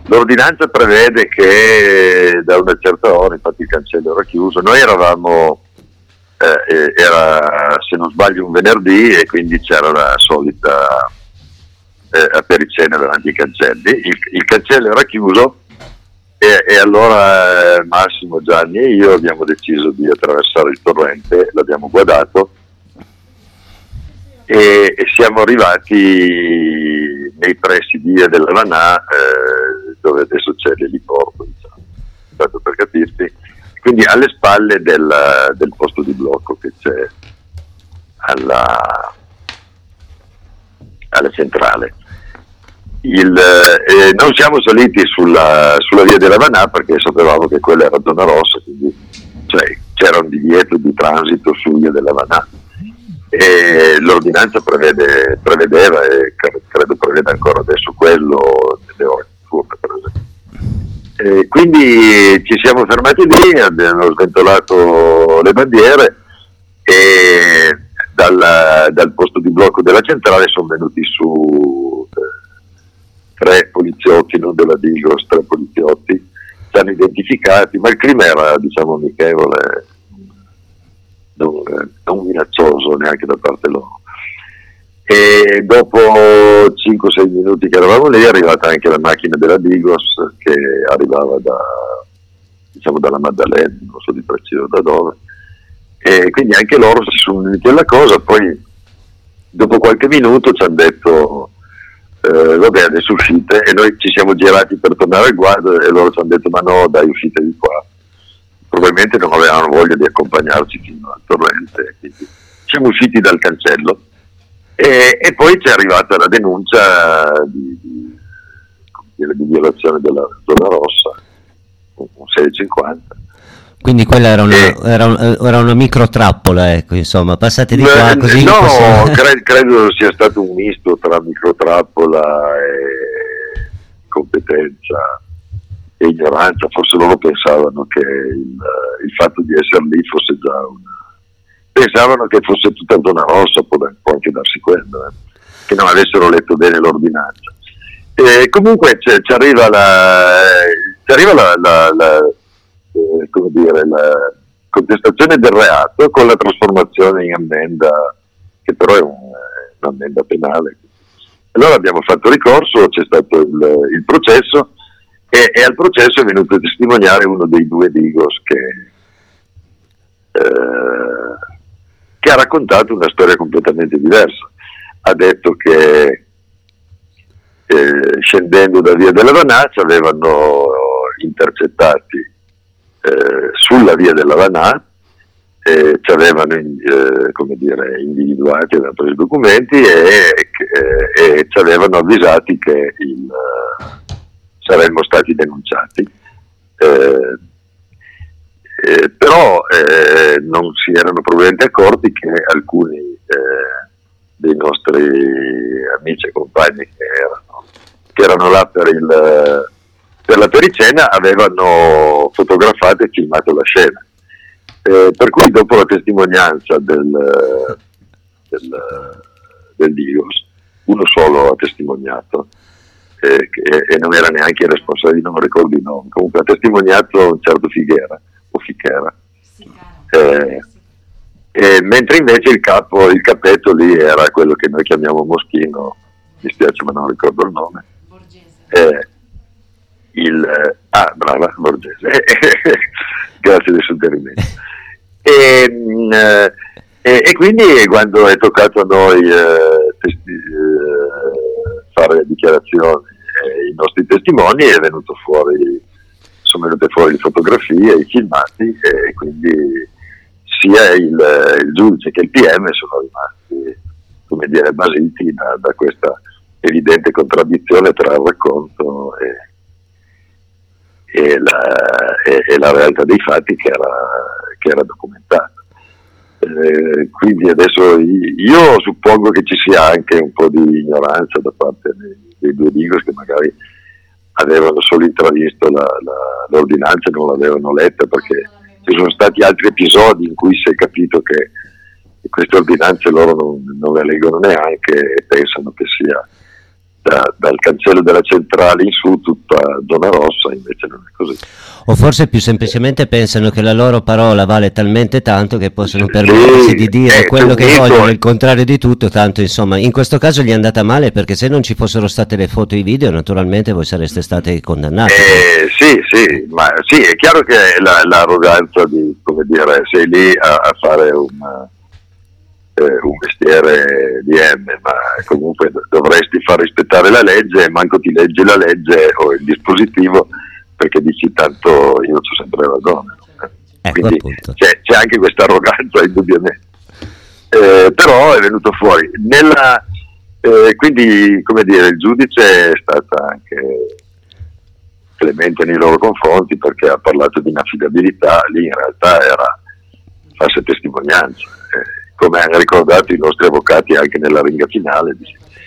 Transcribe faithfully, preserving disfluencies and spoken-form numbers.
l'ordinanza prevede che da una certa ora, infatti il cancello era chiuso, noi eravamo, eh, era se non sbaglio un venerdì e quindi c'era la solita eh, apericena davanti ai cancelli, il, il cancello era chiuso e, e allora eh, Massimo, Gianni e io abbiamo deciso di attraversare il torrente, l'abbiamo guardato e, e siamo arrivati nei pressi di Via della Vanà, eh, dove adesso c'è l'eliporto, diciamo, tanto per capirti, quindi alle spalle del, del posto di blocco che c'è alla, alla centrale. Il, eh, non siamo saliti sulla, sulla Via della Vanà perché sapevamo che quella era zona rossa, quindi cioè, c'era un divieto di transito su Via della Vanà. E l'ordinanza prevede, prevedeva e credo preveda ancora adesso quello nelle ore notturne, per esempio. E quindi ci siamo fermati lì, abbiamo sventolato le bandiere e dal, dal posto di blocco della centrale sono venuti su eh, tre poliziotti, non della Digos, tre poliziotti, ci hanno identificati, ma il clima era, diciamo, amichevole, Non, non minaccioso neanche da parte loro. E dopo cinque sei minuti che eravamo lì è arrivata anche la macchina della Digos che arrivava da, diciamo, dalla Maddalena, non so di preciso da dove, e quindi anche loro si sono uniti alla cosa. Poi dopo qualche minuto ci hanno detto eh, vabbè, adesso uscite, e noi ci siamo girati per tornare al guardo e loro ci hanno detto ma no dai, uscite di qua. Probabilmente non avevano voglia di accompagnarci fino al torrente, quindi siamo usciti dal cancello e, e poi c'è arrivata la denuncia di, di, di violazione della zona rossa, un seicentocinquanta. Quindi quella era una, e, era un, era una micro trappola, ecco, insomma, passate di qua così. No, possiamo... cre- credo sia stato un misto tra micro trappola e competenza e ignoranza, forse loro pensavano che il, il fatto di essere lì fosse già una... pensavano che fosse tutta zona rossa, può, può anche darsi quello, eh, che non avessero letto bene l'ordinanza. E comunque ci arriva la, ci arriva la, la, la, eh, come dire, la contestazione del reato con la trasformazione in ammenda, che però è un, un'ammenda penale. Allora abbiamo fatto ricorso, c'è stato il, il processo, E, e al processo è venuto a testimoniare uno dei due Digos che, eh, che ha raccontato una storia completamente diversa. Ha detto che eh, scendendo da Via della Vanà ci avevano intercettati eh, sulla Via della Vanà, eh, ci avevano in, eh, come dire, individuati, avevano preso i documenti e, e, e ci avevano avvisati che il saremmo stati denunciati, eh, eh, però eh, non si erano probabilmente accorti che alcuni eh, dei nostri amici e compagni che erano, che erano là per, il, per la pericena avevano fotografato e filmato la scena, eh, per cui dopo la testimonianza del, del, del Digos, uno solo ha testimoniato, E, e non era neanche il responsabile, non ricordo il nome, comunque ha testimoniato un certo Figuera o Fichera, eh, eh, mentre invece il capo, il capetto lì era quello che noi chiamiamo Moschino, mi spiace ma non ricordo il nome, eh, il, ah brava, Borgese, grazie del suggerimento. E, e, e quindi quando è toccato a noi eh, testi, eh, fare dichiarazioni, eh, i nostri testimoni, è venuto fuori, sono venute fuori le fotografie, i filmati, e quindi sia il, il giudice che il P M sono rimasti, come dire, basiti da, da questa evidente contraddizione tra il racconto e, e, la, e, e la realtà dei fatti che era, che era documentata. Eh, quindi adesso io suppongo che ci sia anche un po' di ignoranza da parte dei, dei due Digos che magari avevano solo intravisto la, la, l'ordinanza e non l'avevano letta, perché ci sono stati altri episodi in cui si è capito che queste ordinanze loro non, non le leggono neanche e pensano che sia da, dal cancello della centrale in su tutta zona rossa, invece non è così. O forse più semplicemente pensano che la loro parola vale talmente tanto che possono permettersi sì, di dire eh, quello che dico, vogliono, il contrario di tutto, tanto insomma in questo caso gli è andata male, perché se non ci fossero state le foto e i video naturalmente voi sareste stati condannati. Eh, sì, sì, ma sì, è chiaro che la, l'arroganza di, come dire, sei lì a, a fare un, eh, un mestiere di M, ma comunque dovresti far rispettare la legge, e manco ti leggi la legge o il dispositivo, perché dici tanto io c'ho sempre ragione. Ecco, Quindi c'è, c'è anche questa arroganza indubbiamente, eh, però è venuto fuori nella, eh, quindi come dire, il giudice è stata anche clemente nei loro confronti, perché ha parlato di inaffidabilità, lì in realtà era false testimonianze, eh, come hanno ricordato i nostri avvocati anche nella ringa finale,